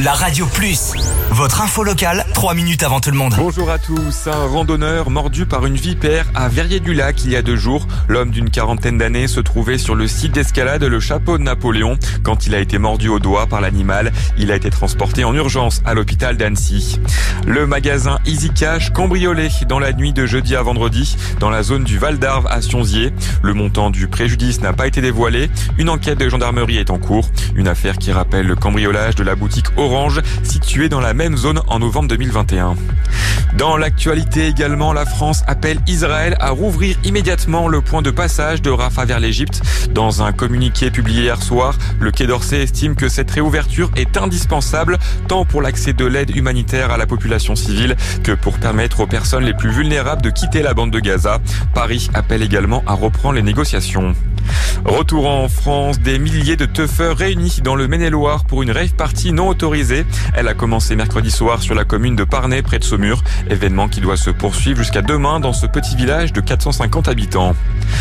la Radio Plus. Votre info locale, 3 minutes avant tout le monde. Bonjour à tous. Un randonneur mordu par une vipère à Verrier-du-Lac il y a 2 jours. L'homme d'une quarantaine d'années se trouvait sur le site d'escalade Le Chapeau de Napoléon. Quand il a été mordu au doigt par l'animal, il a été transporté en urgence à l'hôpital d'Annecy. Le magasin Easy Cash cambriolé dans la nuit de jeudi à vendredi dans la zone du Val d'Arve à Sionzier. Le montant du préjudice n'a pas été dévoilé. Une enquête de gendarmerie est en cours. Une affaire qui rappelle le cambriolage de la boutique Orange située dans la même zone en novembre 2021. Dans l'actualité également, la France appelle Israël à rouvrir immédiatement le point de passage de Rafah vers l'Égypte. Dans un communiqué publié hier soir, le Quai d'Orsay estime que cette réouverture est indispensable tant pour l'accès de l'aide humanitaire à la population civile que pour permettre aux personnes les plus vulnérables de quitter la bande de Gaza. Paris appelle également à reprendre les négociations. Retour en France, des milliers de teufeurs réunis dans le Maine-et-Loire pour une rave party non autorisée. Elle a commencé mercredi soir sur la commune de Parnay, près de Saumur. Événement qui doit se poursuivre jusqu'à demain dans ce petit village de 450 habitants.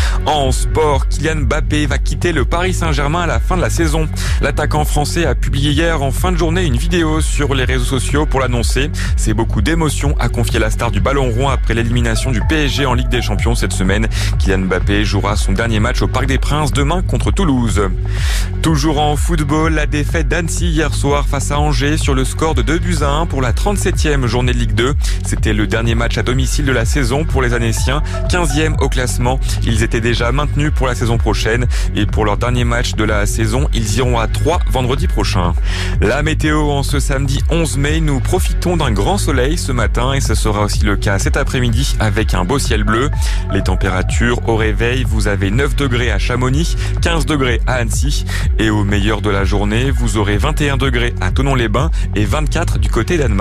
En sport, Kylian Mbappé va quitter le Paris Saint-Germain à la fin de la saison. L'attaquant français a publié hier en fin de journée une vidéo sur les réseaux sociaux pour l'annoncer. C'est beaucoup d'émotion, a confié la star du ballon rond après l'élimination du PSG en Ligue des Champions cette semaine. Kylian Mbappé jouera son dernier match au Parc des Princes demain contre Toulouse. Toujours en football, la défaite d'Annecy hier soir face à Angers sur le score de 2-1 pour la 37e journée de Ligue 2. C'était le dernier match à domicile de la saison pour les Annéciens, 15e au classement. Ils étaient déjà maintenus pour la saison prochaine et pour leur dernier match de la saison, ils iront à 3 vendredi prochain. La météo en ce samedi 11 mai, nous profitons d'un grand soleil ce matin et ce sera aussi le cas cet après-midi avec un beau ciel bleu. Les températures au réveil, vous avez 9 degrés à Chamonix, 15 degrés à Annecy et au meilleur de la journée, vous aurez 21 degrés à Thonon-les-Bains et 24 du côté d'Annemasse.